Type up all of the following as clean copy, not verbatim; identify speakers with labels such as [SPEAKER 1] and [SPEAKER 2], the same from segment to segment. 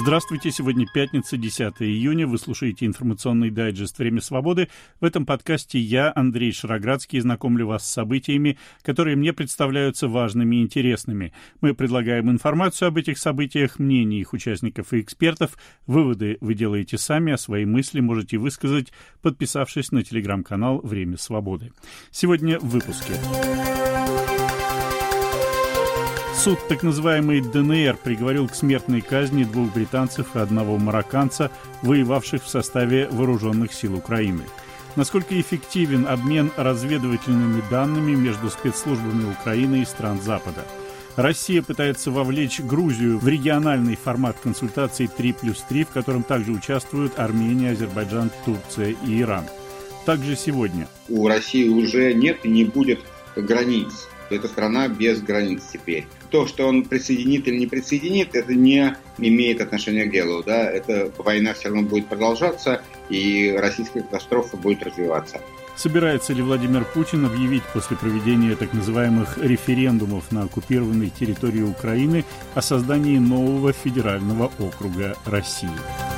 [SPEAKER 1] Здравствуйте, сегодня пятница, 10 июня. Вы слушаете информационный дайджест «Время свободы». В этом подкасте я, Андрей Шароградский, знакомлю вас с событиями, которые мне представляются важными и интересными. Мы предлагаем информацию об этих событиях, мнения их участников и экспертов. Выводы вы делаете сами, а свои мысли можете высказать, подписавшись на телеграм-канал «Время свободы». Сегодня в выпуске. Суд так называемой ДНР приговорил к смертной казни 2 британцев и 1 марокканца, воевавших в составе вооруженных сил Украины. Насколько эффективен обмен разведывательными данными между спецслужбами Украины и стран Запада? Россия пытается вовлечь Грузию в региональный формат консультаций 3+3, в котором также участвуют Армения, Азербайджан, Турция и Иран. Также сегодня.
[SPEAKER 2] У России уже нет и не будет границ. Это страна без границ теперь. То, что он присоединит или не присоединит, это не имеет отношения к делу. Да? Эта война все равно будет продолжаться, и российская катастрофа будет развиваться.
[SPEAKER 1] Собирается ли Владимир Путин объявить после проведения так называемых референдумов на оккупированной территории Украины о создании нового федерального округа России?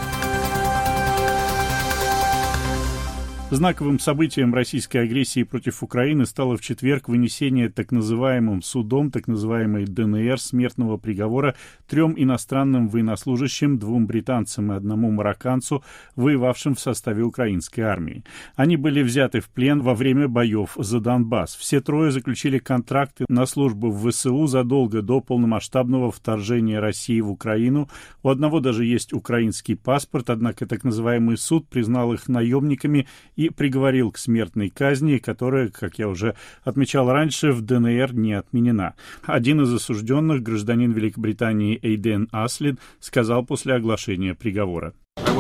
[SPEAKER 1] Знаковым событием российской агрессии против Украины стало в четверг вынесение так называемым судом так называемой ДНР смертного приговора 3 иностранным военнослужащим, 2 британцам и 1 марокканцу, воевавшим в составе украинской армии. Они были взяты в плен во время боев за Донбасс. Все 3 заключили контракты на службу в ВСУ задолго до полномасштабного вторжения России в Украину. У одного даже есть украинский паспорт, однако так называемый суд признал их наемниками и приговорил к смертной казни, которая, как я уже отмечал раньше, в ДНР не отменена. Один из осужденных, гражданин Великобритании Эйден Аслин, сказал после оглашения приговора.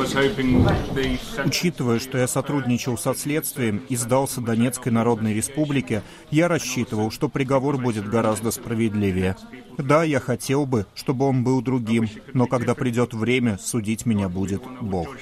[SPEAKER 3] Учитывая, что я сотрудничал со следствием и сдался Донецкой Народной Республике, я рассчитывал, что приговор будет гораздо справедливее. Да, я хотел бы, чтобы он был другим, но когда придет время, судить меня будет Бог.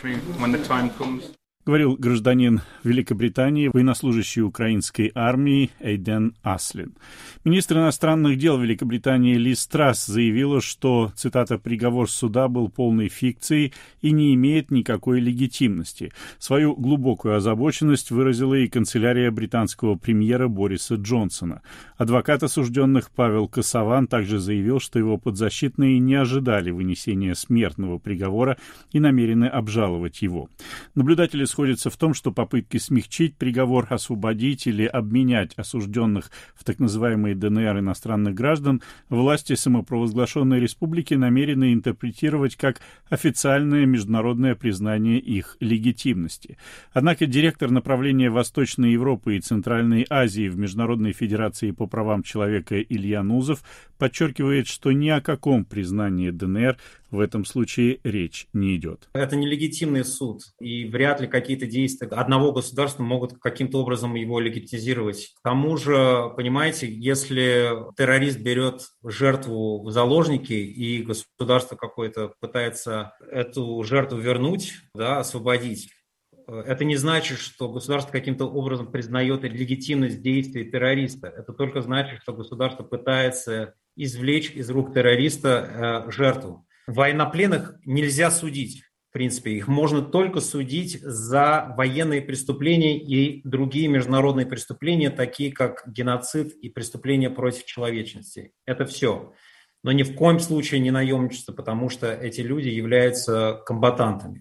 [SPEAKER 1] Говорил гражданин Великобритании, военнослужащий украинской армии Эйден Аслин. Министр иностранных дел Великобритании Лиз Трасс заявила, что, цитата, «приговор суда был полной фикцией и не имеет никакой легитимности». Свою глубокую озабоченность выразила и канцелярия британского премьера Бориса Джонсона. Адвокат осужденных Павел Косован также заявил, что его подзащитные не ожидали вынесения смертного приговора и намерены обжаловать его. Наблюдатели сходятся в том, что попытки смягчить приговор, освободить или обменять осужденных в так называемые ДНР иностранных граждан власти самопровозглашенной республики намерены интерпретировать как официальное международное признание их легитимности. Однако директор направления Восточной Европы и Центральной Азии в Международной Федерации по правам человека Илья Нузов подчеркивает, что ни о каком признании ДНР в этом случае речь не идет.
[SPEAKER 4] Это нелегитимный суд, и вряд ли какие-то действия одного государства могут каким-то образом его легитимизировать. К тому же, понимаете, если террорист берет жертву в заложники, и государство какое-то пытается эту жертву вернуть, да, освободить, это не значит, что государство каким-то образом признает легитимность действий террориста. Это только значит, что государство пытается извлечь из рук террориста жертву. Военнопленных нельзя судить, в принципе. Их можно только судить за военные преступления и другие международные преступления, такие как геноцид и преступления против человечности. Это все. Но ни в коем случае не наемничество, потому что эти люди являются комбатантами.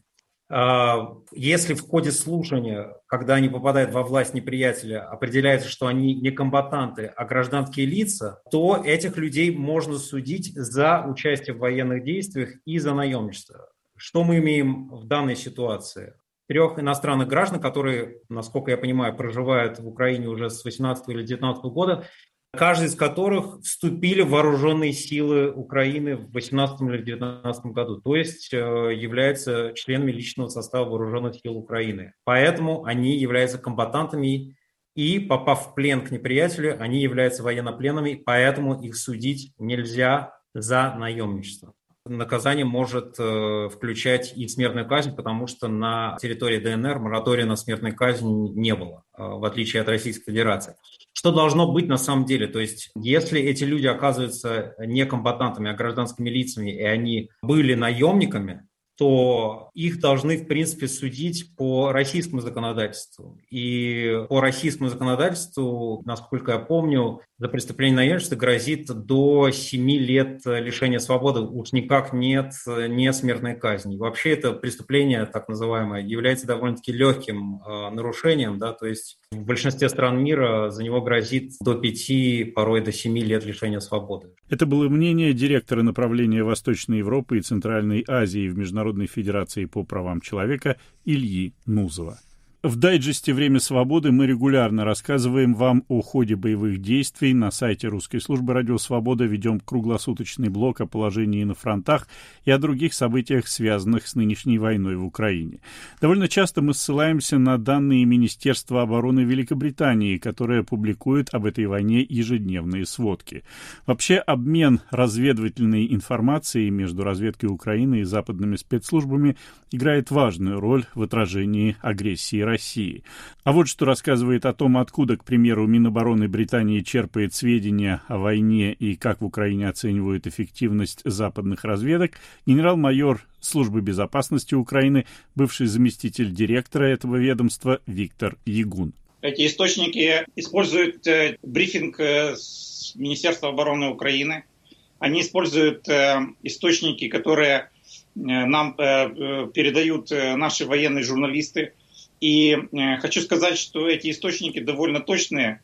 [SPEAKER 4] Если в ходе слушания, когда они попадают во власть неприятеля, определяется, что они не комбатанты, а гражданские лица, то этих людей можно судить за участие в военных действиях и за наемничество. Что мы имеем в данной ситуации? 3 иностранных граждан, которые, насколько я понимаю, проживают в Украине уже с 18 или 19 года, каждый из которых вступили в вооруженные силы Украины в 2018 или 2019 году, то есть являются членами личного состава вооруженных сил Украины. Поэтому они являются комбатантами и, попав в плен к неприятелю, они являются военнопленными, поэтому их судить нельзя за наемничество. Наказание может включать и смертную казнь, потому что на территории ДНР моратория на смертную казнь не было, в отличие от Российской Федерации. Что должно быть на самом деле? То есть, если эти люди оказываются не комбатантами, а гражданскими лицами, и они были наемниками, то их должны, в принципе, судить по российскому законодательству. И по российскому законодательству, насколько я помню, за преступление наемничества грозит до 7 лет лишения свободы. Уж никак нет не смертной казни. Вообще это преступление, так называемое, является довольно-таки легким нарушением. Да? То есть в большинстве стран мира за него грозит до 5, порой до 7 лет лишения свободы.
[SPEAKER 1] Это было мнение директора направления Восточной Европы и Центральной Азии в Международной Федерации по правам человека Ильи Нузова. В дайджесте «Время свободы» мы регулярно рассказываем вам о ходе боевых действий. На сайте русской службы «Радио Свобода» ведем круглосуточный блог о положении на фронтах и о других событиях, связанных с нынешней войной в Украине. Довольно часто мы ссылаемся на данные Министерства обороны Великобритании, которое публикует об этой войне ежедневные сводки. Вообще, обмен разведывательной информацией между разведкой Украины и западными спецслужбами играет важную роль в отражении агрессии России. А вот что рассказывает о том, откуда, к примеру, Минобороны Британии черпает сведения о войне и как в Украине оценивают эффективность западных разведок, генерал-майор Службы безопасности Украины, бывший заместитель директора этого ведомства Виктор Ягун.
[SPEAKER 5] Эти источники используют брифинг с Министерства обороны Украины. Они используют источники, которые нам передают наши военные журналисты. И хочу сказать, что эти источники довольно точные,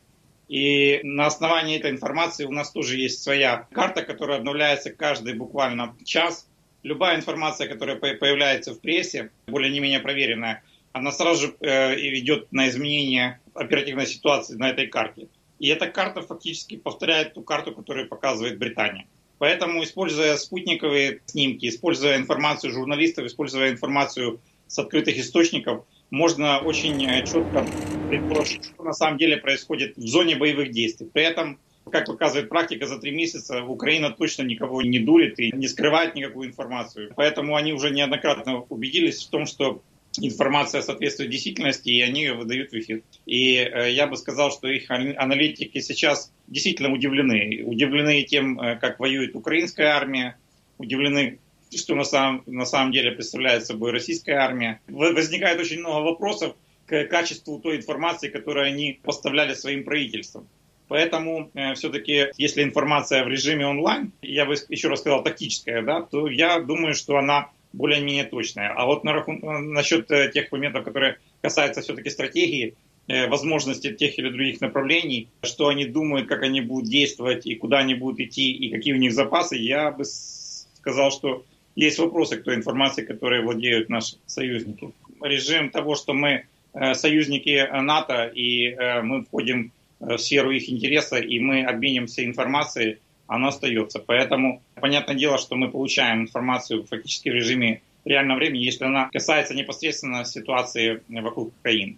[SPEAKER 5] и на основании этой информации у нас тоже есть своя карта, которая обновляется каждый буквально час. Любая информация, которая появляется в прессе, более-менее проверенная, она сразу же идет на изменение оперативной ситуации на этой карте. И эта карта фактически повторяет ту карту, которую показывает Британия. Поэтому, используя спутниковые снимки, используя информацию журналистов, используя информацию с открытых источников, можно очень четко предположить, что на самом деле происходит в зоне боевых действий. При этом, как показывает практика, за 3 месяца Украина точно никого не дурит и не скрывает никакую информацию. Поэтому они уже неоднократно убедились в том, что информация соответствует действительности, и они ее выдают в эфир. И я бы сказал, что их аналитики сейчас действительно удивлены. Удивлены тем, как воюет украинская армия, удивлены, что на самом деле представляет собой российская армия. Возникает очень много вопросов к качеству той информации, которую они поставляли своим правительствам. Поэтому все-таки, если информация в режиме онлайн, я бы еще раз сказал тактическая, да, то я думаю, что она более-менее точная. А вот насчет тех моментов, которые касаются все-таки стратегии, возможности тех или других направлений, что они думают, как они будут действовать и куда они будут идти, и какие у них запасы, я бы сказал, что есть вопросы к той информации, которой владеют наши союзники. Режим того, что мы союзники НАТО, и мы входим в сферу их интереса, и мы обменимся информацией, оно остается. Поэтому, понятное дело, что мы получаем информацию фактически в режиме реального времени, если она касается непосредственно ситуации вокруг Украины.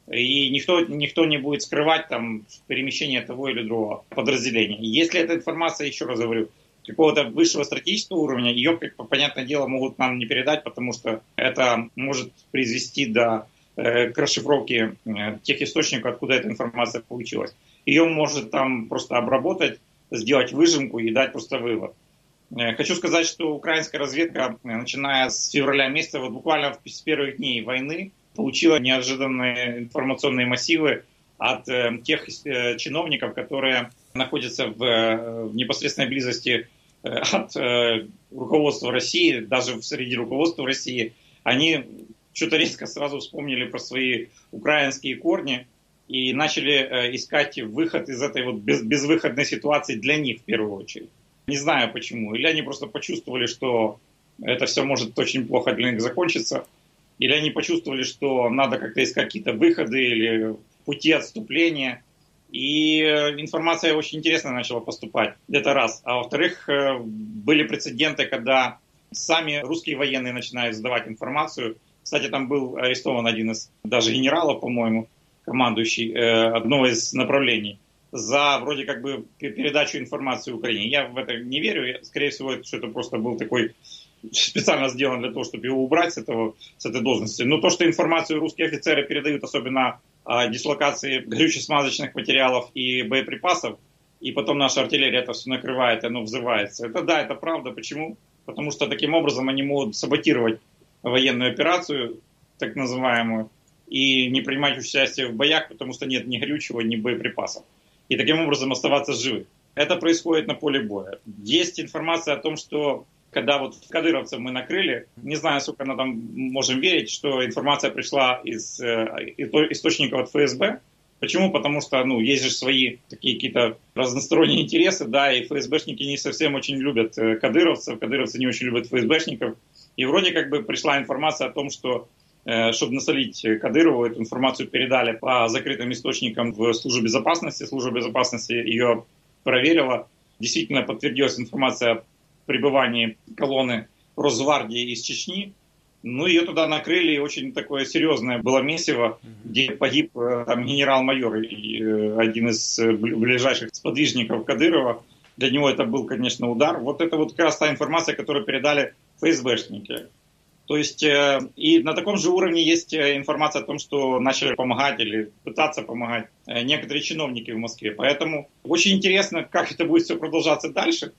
[SPEAKER 5] И никто не будет скрывать там перемещение того или другого подразделения. Если эта информация, еще раз говорю, какого-то высшего стратегического уровня, ее, понятное дело, могут нам не передать, потому что это может привести к расшифровке тех источников, откуда эта информация получилась. Ее может там просто обработать, сделать выжимку и дать просто вывод. Хочу сказать, что украинская разведка, начиная с февраля месяца, вот буквально с первых дней войны, получила неожиданные информационные массивы от тех чиновников, которые находятся в непосредственной близости от руководства России, даже среди руководства России. Они что-то резко сразу вспомнили про свои украинские корни и начали искать выход из этой вот безвыходной ситуации для них в первую очередь. Не знаю почему. Или они просто почувствовали, что это все может очень плохо для них закончиться, или они почувствовали, что надо как-то искать какие-то выходы или пути отступления. И информация очень интересно начала поступать. Это раз. А во-вторых, были прецеденты, когда сами русские военные начинают сдавать информацию. Кстати, там был арестован один из даже генералов, по-моему, командующий одного из направлений, за вроде как бы передачу информации Украине. Я в это не верю. Скорее всего, что это просто был такой специально сделан для того, чтобы его убрать с этой должности. Но то, что информацию русские офицеры передают, особенно о дислокации горюче-смазочных материалов и боеприпасов, и потом наша артиллерия это все накрывает, и оно взрывается. Это да, это правда. Почему? Потому что таким образом они могут саботировать военную операцию, так называемую, и не принимать участие в боях, потому что нет ни горючего, ни боеприпасов. И таким образом оставаться живым. Это происходит на поле боя. Есть информация о том, что когда вот кадыровцев мы накрыли, не знаю, сколько мы там можем верить, что информация пришла из источников от ФСБ. Почему? Потому что, есть же свои такие какие-то разносторонние интересы, да, и ФСБшники не совсем очень любят кадыровцев, кадыровцы не очень любят ФСБшников. И вроде как бы пришла информация о том, что, чтобы насолить Кадырову, эту информацию передали по закрытым источникам в Службу безопасности. Служба безопасности ее проверила. Действительно подтвердилась информация о пребывании колонны Росгвардии из Чечни. Ее туда накрыли, очень такое серьезное было месиво, где погиб там генерал-майор, один из ближайших сподвижников Кадырова. Для него это был, конечно, удар. Вот это вот как раз та информация, которую передали ФСБшники. То есть и на таком же уровне есть информация о том, что начали помогать или пытаться помогать некоторые чиновники в Москве. Поэтому очень интересно, как это будет все продолжаться дальше.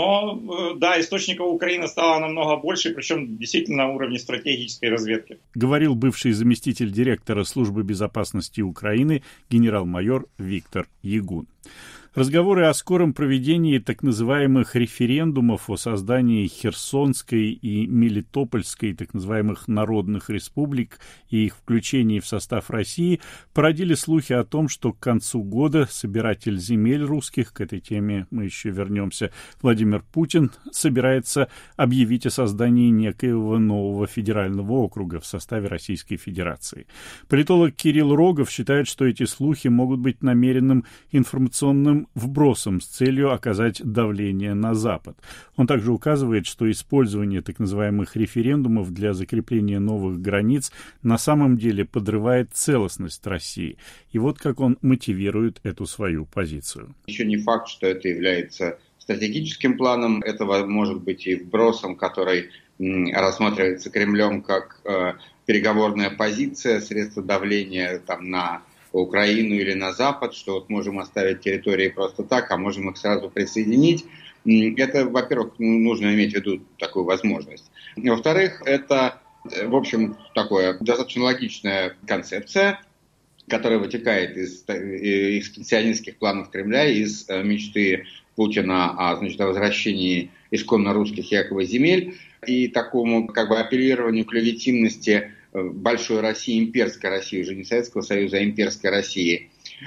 [SPEAKER 5] Но, да, источников Украины стало намного больше, причем действительно на уровне стратегической разведки.
[SPEAKER 1] Говорил бывший заместитель директора Службы безопасности Украины генерал-майор Виктор Ягун. Разговоры о скором проведении так называемых референдумов о создании Херсонской и Мелитопольской так называемых народных республик и их включении в состав России породили слухи о том, что к концу года собиратель земель русских, к этой теме мы еще вернемся, Владимир Путин собирается объявить о создании некоего нового федерального округа в составе Российской Федерации. Политолог Кирилл Рогов считает, что эти слухи могут быть намеренным информационным вбросом с целью оказать давление на Запад. Он также указывает, что использование так называемых референдумов для закрепления новых границ на самом деле подрывает целостность России. И вот как он мотивирует эту свою позицию.
[SPEAKER 2] Еще не факт, что это является стратегическим планом. Это может быть и вбросом, который рассматривается Кремлем как переговорная позиция, средство давления на Украину или на Запад, что вот можем оставить территории просто так, а можем их сразу присоединить. Это, во-первых, нужно иметь в виду такую возможность. Во-вторых, это, в общем, такая достаточно логичная концепция, которая вытекает из экспансионистских планов Кремля, из мечты Путина о возвращении исконно русских якобы земель и такому апеллированию к легитимности большой России, имперской России, уже не Советского Союза, а имперской России.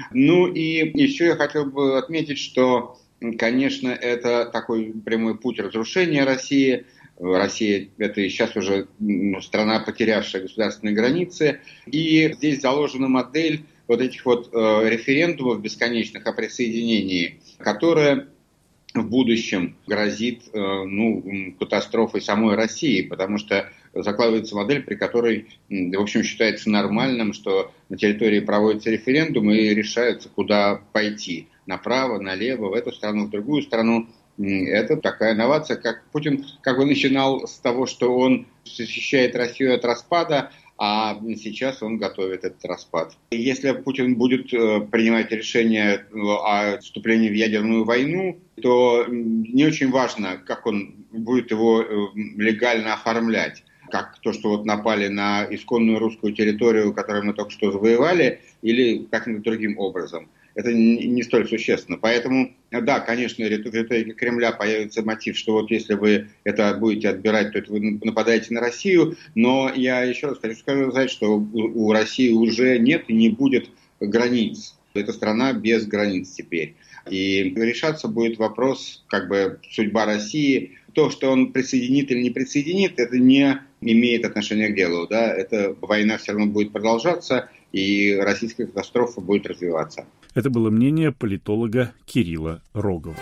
[SPEAKER 2] И еще я хотел бы отметить, что, конечно, это такой прямой путь разрушения России. Россия – это сейчас уже страна, потерявшая государственные границы. И здесь заложена модель вот этих вот референдумов бесконечных о присоединении, которая в будущем грозит катастрофой самой России, потому что закладывается модель, при которой, в общем, считается нормальным, что на территории проводятся референдумы и решаются, куда пойти. Направо, налево, в эту страну, в другую страну. Это такая инновация, как Путин начинал с того, что он защищает Россию от распада, а сейчас он готовит этот распад. И если Путин будет принимать решение о вступлении в ядерную войну, то не очень важно, как он будет его легально оформлять. Как то, что вот напали на исконную русскую территорию, которую мы только что завоевали, или как-нибудь другим образом. Это не столь существенно. Поэтому, да, конечно, в риторике Кремля появится мотив, что вот если вы это будете отбирать, то это вы нападаете на Россию. Но я еще раз хочу сказать, что у России уже нет и не будет границ. Это страна без границ теперь. И решаться будет вопрос, судьба России. То, что он присоединит или не присоединит, это не имеет отношения к делу. Да? Эта война все равно будет продолжаться, и российская катастрофа будет развиваться.
[SPEAKER 1] Это было мнение политолога Кирилла Рогова.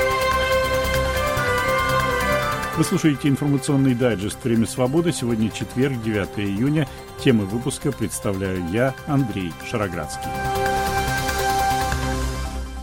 [SPEAKER 1] Вы слушаете информационный дайджест «Время свободы». Сегодня четверг, 9 июня. Темы выпуска представляю я, Андрей Шароградский.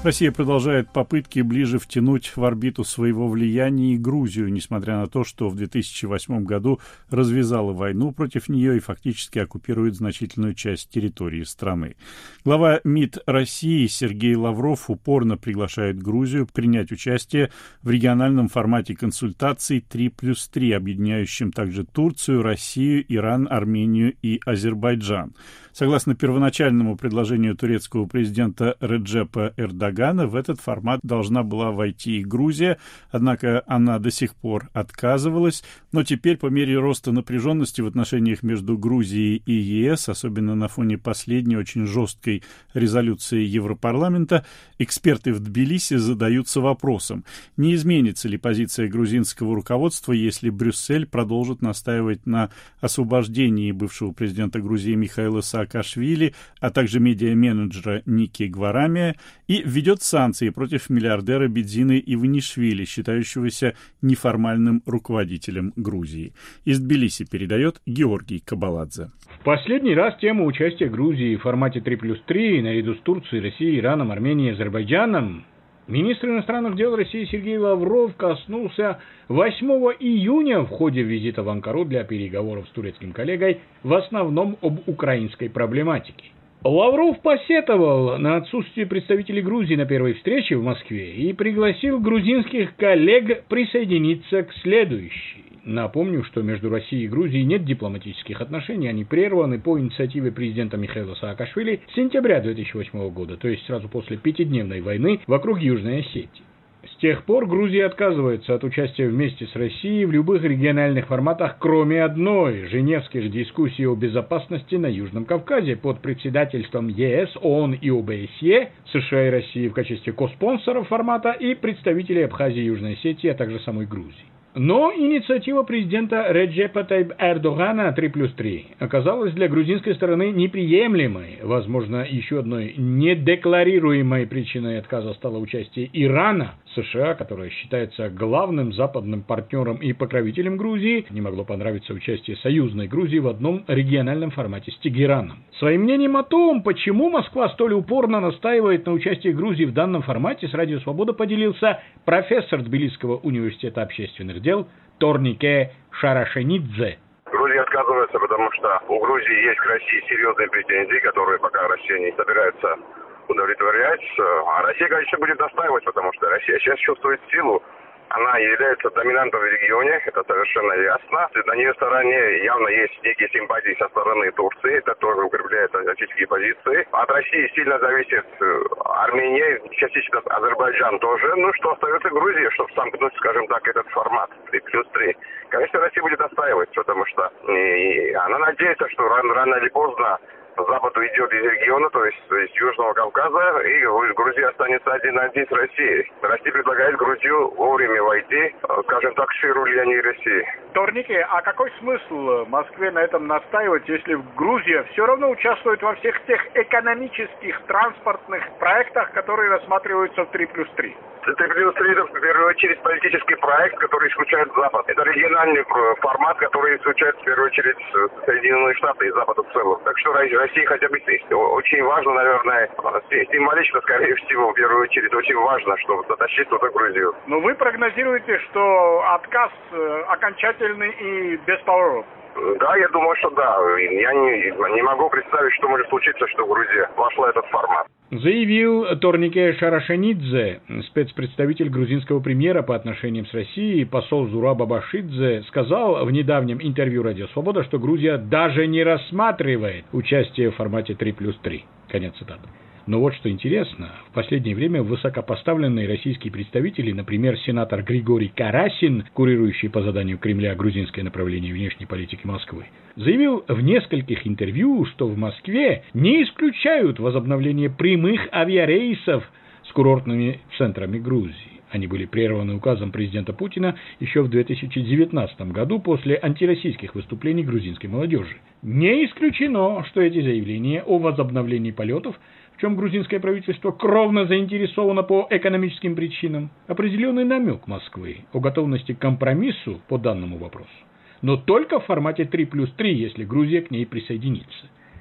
[SPEAKER 1] Россия продолжает попытки ближе втянуть в орбиту своего влияния и Грузию, несмотря на то, что в 2008 году развязала войну против нее и фактически оккупирует значительную часть территории страны. Глава МИД России Сергей Лавров упорно приглашает Грузию принять участие в региональном формате консультаций 3+3, объединяющем также Турцию, Россию, Иран, Армению и Азербайджан. Согласно первоначальному предложению турецкого президента Реджепа Эрдогана, в этот формат должна была войти и Грузия, однако она до сих пор отказывалась. Но теперь, по мере роста напряженности в отношениях между Грузией и ЕС, особенно на фоне последней очень жесткой резолюции Европарламента, эксперты в Тбилиси задаются вопросом, не изменится ли позиция грузинского руководства, если Брюссель продолжит настаивать на освобождении бывшего президента Грузии Михаила Саакашвили, а также медиа-менеджера Ники Гварамия, и введет санкции против миллиардера Бедзины Иванишвили, считающегося неформальным руководителем Грузии. Из Тбилиси передает Георгий Кабаладзе.
[SPEAKER 6] В последний раз тему участия Грузии в формате 3+3 наряду с Турцией, Россией, Ираном, Арменией и Азербайджаном министр иностранных дел России Сергей Лавров коснулся 8 июня в ходе визита в Анкару для переговоров с турецким коллегой в основном об украинской проблематике. Лавров посетовал на отсутствие представителей Грузии на первой встрече в Москве и пригласил грузинских коллег присоединиться к следующей. Напомню, что между Россией и Грузией нет дипломатических отношений, они прерваны по инициативе президента Михаила Саакашвили с сентября 2008 года, то есть сразу после пятидневной войны вокруг Южной Осетии. С тех пор Грузия отказывается от участия вместе с Россией в любых региональных форматах, кроме одной – женевских дискуссий о безопасности на Южном Кавказе под председательством ЕС, ООН и ОБСЕ, США и России в качестве коспонсоров формата и представителей Абхазии и Южной Осетии, а также самой Грузии. Но инициатива президента Реджепа Тайипа Эрдогана 3+3 оказалась для грузинской стороны неприемлемой. Возможно, еще одной недекларируемой причиной отказа стало участие Ирана. США, которая считается главным западным партнером и покровителем Грузии, не могло понравиться участие союзной Грузии в одном региональном формате с Тегераном. Своим мнением о том, почему Москва столь упорно настаивает на участии Грузии в данном формате, с Радио Свобода поделился профессор Тбилисского университета общественных дел Торнике Шарашенидзе.
[SPEAKER 7] Грузия отказывается, потому что у Грузии есть к России серьезные претензии, которые пока Россия не собирается удовлетворять. А Россия, конечно, будет настаивать, потому что Россия сейчас чувствует силу. Она является доминантом в регионе, это совершенно ясно. На ее стороне явно есть некие симпатии со стороны Турции, это тоже укрепляет российские позиции. От России сильно зависит Армения, частично Азербайджан тоже. Ну, что остается Грузия, чтобы сомкнуть, скажем так, этот формат 3+3. Конечно, Россия будет настаивать, потому что она надеется, что рано или поздно Запад уйдет из региона, то есть из Южного Кавказа, и Грузия останется один на один с Россией. Россия предлагает Грузию вовремя войти, скажем так, в сферу влияния России.
[SPEAKER 6] Торнике, а какой смысл Москве на этом настаивать, если Грузия все равно участвует во всех тех экономических, транспортных проектах, которые рассматриваются в 3+3?
[SPEAKER 7] 3+3 это в первую очередь политический проект, который исключает Запад. Это региональный формат, который исключает в первую очередь Соединенные Штаты и Запад в целом. Так что России хотя бы очень важно, наверное, символично, скорее всего, в первую очередь, очень важно, чтобы затащить туда Грузию.
[SPEAKER 6] Но вы прогнозируете, что отказ окончательный и бесповоротный?
[SPEAKER 7] Да, я думаю, что да. Я не могу представить, что может случиться, что Грузия вошла в этот формат.
[SPEAKER 6] Заявил Торнике Шарашенидзе, спецпредставитель грузинского премьера по отношениям с Россией, посол Зураб Абашидзе, сказал в недавнем интервью «Радио Свобода», что Грузия даже не рассматривает участие в формате 3+3. Конец цитаты. Но вот что интересно, в последнее время высокопоставленные российские представители, например, сенатор Григорий Карасин, курирующий по заданию Кремля грузинское направление внешней политики Москвы, заявил в нескольких интервью, что в Москве не исключают возобновление прямых авиарейсов с курортными центрами Грузии. Они были прерваны указом президента Путина еще в 2019 году после антироссийских выступлений грузинской молодежи. Не исключено, что эти заявления о возобновлении полетов, в чем грузинское правительство кровно заинтересовано по экономическим причинам, определенный намек Москвы о готовности к компромиссу по данному вопросу, но только в формате 3+3, если Грузия к ней присоединится.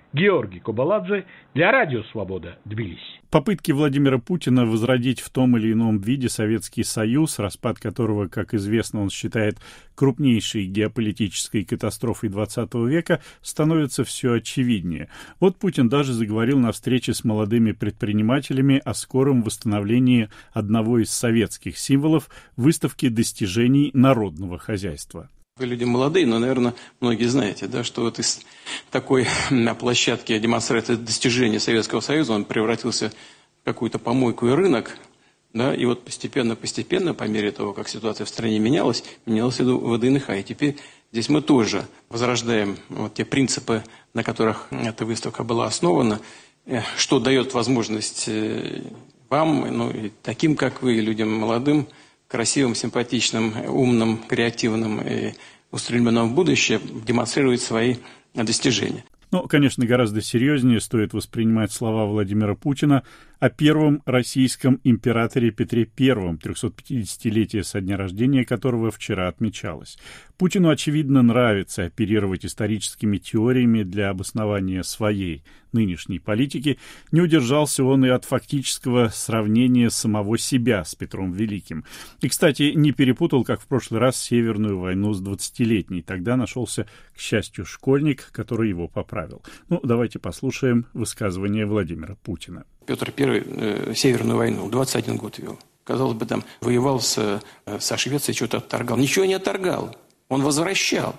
[SPEAKER 6] Георгий Кобаладзе для Радио Свобода, Тбилиси.
[SPEAKER 1] Попытки Владимира Путина возродить в том или ином виде Советский Союз, распад которого, как известно, он считает крупнейшей геополитической катастрофой XX века, становятся все очевиднее. Вот Путин даже заговорил на встрече с молодыми предпринимателями о скором восстановлении одного из советских символов выставки достижений народного хозяйства.
[SPEAKER 8] Вы люди молодые, но, наверное, многие знаете, да, что вот из такой площадки демонстрации достижений Советского Союза он превратился в какую-то помойку и рынок, да, и вот постепенно, по мере того, как ситуация в стране менялась и ВДНХ. И теперь здесь мы тоже возрождаем вот те принципы, на которых эта выставка была основана, что дает возможность вам, ну, и таким, как вы, людям молодым, красивым, симпатичным, умным, креативным и устремленным в будущее, демонстрировать свои достижения.
[SPEAKER 1] Но, конечно, гораздо серьезнее стоит воспринимать слова Владимира Путина о первом российском императоре Петре I, 350-летие со дня рождения которого вчера отмечалось. Путину, очевидно, нравится оперировать историческими теориями для обоснования своей нынешней политики. Не удержался он и от фактического сравнения самого себя с Петром Великим. И, кстати, не перепутал, как в прошлый раз, Северную войну с 20-летней. Тогда нашелся, к счастью, школьник, который его поправил. Ну, давайте послушаем высказывание Владимира Путина.
[SPEAKER 8] Петр I Северную войну 21 год вел. Казалось бы, там воевал со Швецией, что-то отторгал. Ничего не отторгал. Он возвращал.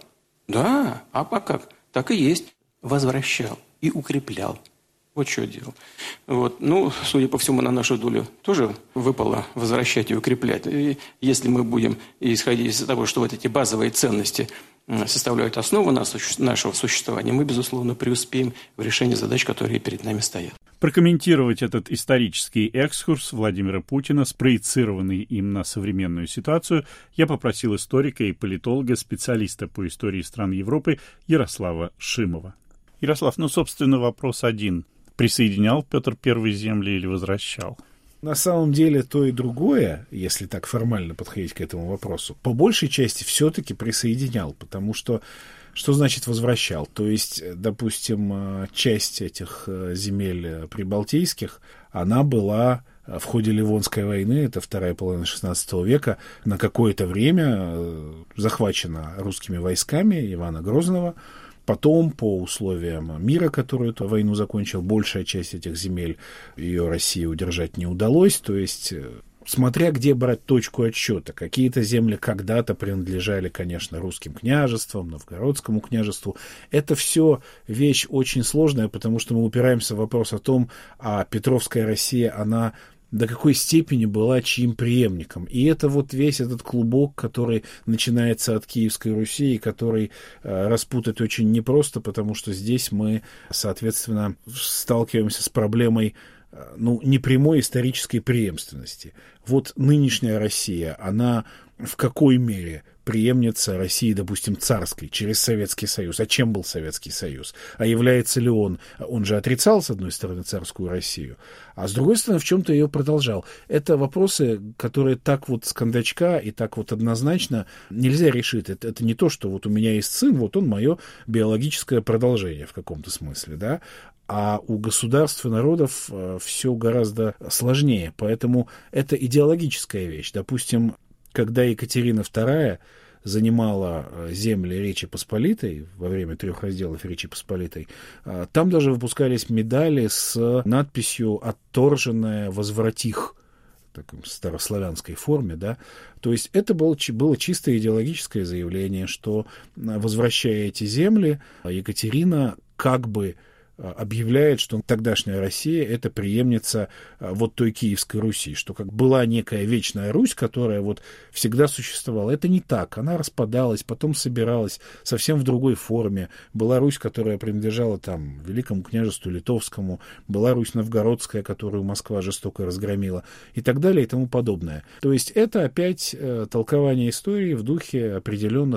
[SPEAKER 8] Да, а как? Так и есть. Возвращал и укреплял. Вот что делал. Вот. Ну, судя по всему, на нашу долю тоже выпало возвращать и укреплять. И если мы будем исходить из того, что вот эти базовые ценности составляют основу нашего существования, мы, безусловно, преуспеем в решении задач, которые перед нами стоят.
[SPEAKER 1] Прокомментировать этот исторический экскурс Владимира Путина, спроецированный им на современную ситуацию, я попросил историка и политолога, специалиста по истории стран Европы Ярослава Шимова. Ярослав, собственно, вопрос один. Присоединял Петр I земли или возвращал?
[SPEAKER 9] На самом деле то и другое, если так формально подходить к этому вопросу, по большей части все-таки присоединял, потому что значит возвращал? То есть, допустим, часть этих земель прибалтийских, она была в ходе Ливонской войны, это вторая половина XVI века, на какое-то время захвачена русскими войсками Ивана Грозного. Потом, по условиям мира, который эту войну закончил, большая часть этих земель ее России удержать не удалось. То есть, смотря где брать точку отсчета. Какие-то земли когда-то принадлежали, конечно, русским княжествам, Новгородскому княжеству. Это все вещь очень сложная, потому что мы упираемся в вопрос о том, а Петровская Россия, она до какой степени была чьим преемником. И это вот весь этот клубок, который начинается от Киевской Руси, и который распутать очень непросто, потому что здесь мы, соответственно, сталкиваемся с проблемой непрямой исторической преемственности. Вот нынешняя Россия, она в какой мере преемница России, допустим, царской, через Советский Союз? А чем был Советский Союз? А является ли он же отрицал, с одной стороны, царскую Россию, а с другой стороны, в чем-то ее продолжал. Это вопросы, которые так вот с кондачка и так вот однозначно нельзя решить. Это не то, что вот у меня есть сын, вот он мое биологическое продолжение в каком-то смысле, да? А у государств и народов все гораздо сложнее. Поэтому это идеологическая вещь. Допустим, когда Екатерина II занимала земли Речи Посполитой во время 3 разделов Речи Посполитой, там даже выпускались медали с надписью «Отторженная возвратих», в такой старославянской форме, да. То есть это было чисто идеологическое заявление, что, возвращая эти земли, Екатерина как бы объявляет, что тогдашняя Россия — это преемница вот той Киевской Руси, что как была некая вечная Русь, которая вот всегда существовала. Это не так. Она распадалась, потом собиралась совсем в другой форме. Была Русь, которая принадлежала там Великому княжеству Литовскому, была Русь Новгородская, которую Москва жестоко разгромила, и так далее, и тому подобное. То есть это опять толкование истории в духе определенных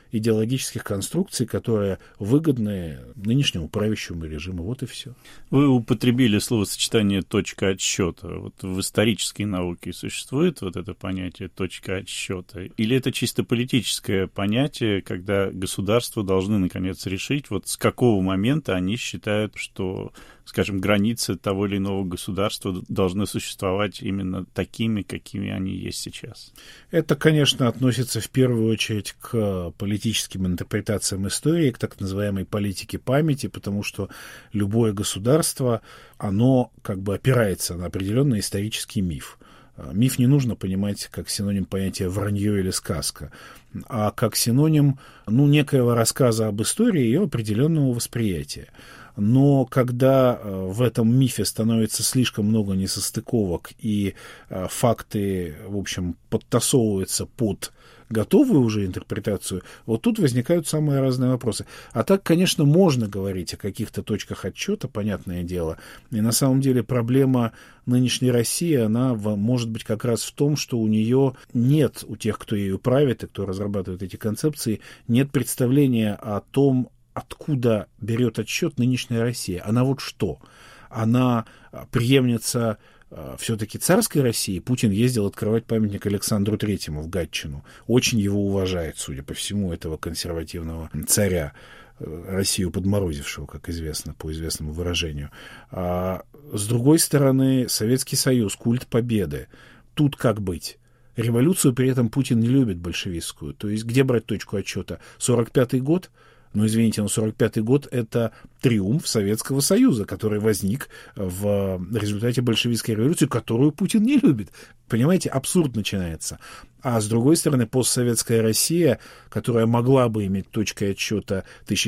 [SPEAKER 9] идеологических конструкций, которые выгодны нынешнему правящему режиму. Вот и все.
[SPEAKER 1] Вы употребили словосочетание «точка отсчета». Вот в исторической науке существует вот это понятие «точка отсчета»? Или это чисто политическое понятие, когда государства должны, наконец, решить, вот с какого момента они считают, что, скажем, границы того или иного государства должны существовать именно такими, какими они есть сейчас?
[SPEAKER 9] Это, конечно, относится в первую очередь к политическим интерпретациям истории, к так называемой политике памяти, потому что любое государство, оно как бы опирается на определенный исторический миф. Миф не нужно понимать как синоним понятия «вранье» или «сказка», а как синоним, некоего рассказа об истории и ее определенного восприятия. Но когда в этом мифе становится слишком много несостыковок и факты, в общем, подтасовываются под готовую уже интерпретацию, вот тут возникают самые разные вопросы. А так, конечно, можно говорить о каких-то точках отсчета, понятное дело. И на самом деле проблема нынешней России, она может быть как раз в том, что у нее нет, у тех, кто ею правит и кто разрабатывает эти концепции, нет представления о том, откуда берет отсчет нынешняя Россия. Она вот что? Она преемница все-таки царской России. Путин ездил открывать памятник Александру Третьему в Гатчину. Очень его уважает, судя по всему, этого консервативного царя, Россию подморозившего, как известно, по известному выражению. А с другой стороны, Советский Союз, культ победы. Тут как быть? Революцию при этом Путин не любит, большевистскую. То есть где брать точку отсчета? 45-й год? Извините, но 45-й год — это триумф Советского Союза, который возник в результате большевистской революции, которую Путин не любит. Понимаете, абсурд начинается. А с другой стороны, постсоветская Россия, которая могла бы иметь точкой отсчета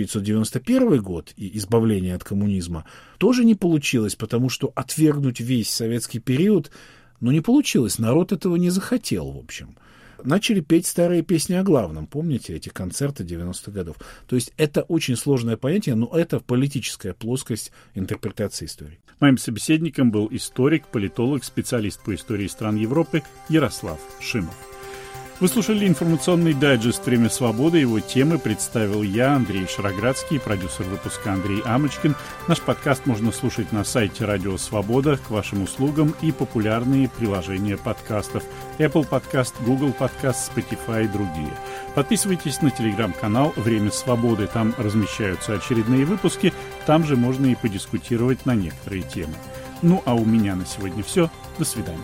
[SPEAKER 9] 1991 год и избавление от коммунизма, тоже не получилось, потому что отвергнуть весь советский период, не получилось. Народ этого не захотел, в общем. Начали петь старые песни о главном. Помните эти концерты 90-х годов? То есть это очень сложное понятие, но это политическая плоскость интерпретации истории.
[SPEAKER 1] Моим собеседником был историк, политолог, специалист по истории стран Европы Ярослав Шимов. Вы слушали информационный дайджест «Время свободы». Его темы представил я, Андрей Шароградский, продюсер выпуска Андрей Амочкин. Наш подкаст можно слушать на сайте «Радио Свобода», к вашим услугам и популярные приложения подкастов: Apple Podcast, Google Podcast, Spotify и другие. Подписывайтесь на телеграм-канал «Время свободы». Там размещаются очередные выпуски. Там же можно и подискутировать на некоторые темы. А у меня на сегодня все. До свидания.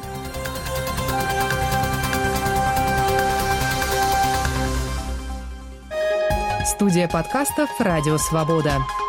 [SPEAKER 10] Студия подкастов «Радио Свобода».